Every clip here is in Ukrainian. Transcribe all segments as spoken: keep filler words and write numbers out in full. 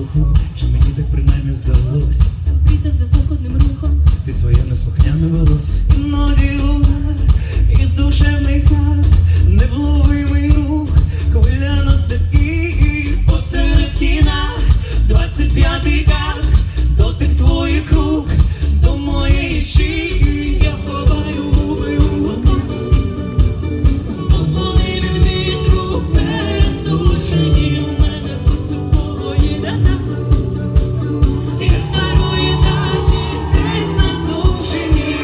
подуху, чи мені так принаймні здалось? Ти впрісав зв'язок одним рухом, ти своє неслухняне волосся. Іноді луна із душевних карт, невловимий рух, хвиля на степі. Посеред кіна двадцять п'ятий карт, дотик твоїх рук до моєї шиї. Я ховаю губи у губах, бо вони від вітру пересушені. У мене поступово є дата, і в старої даті десь на зовшині.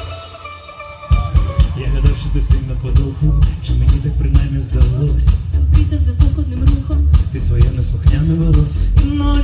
Я гадав, що ти сильно подуху, чи мені так принаймні здалось? ти впрісав зв'язок одним рухом, ти своє неслухняне волосся. Іноді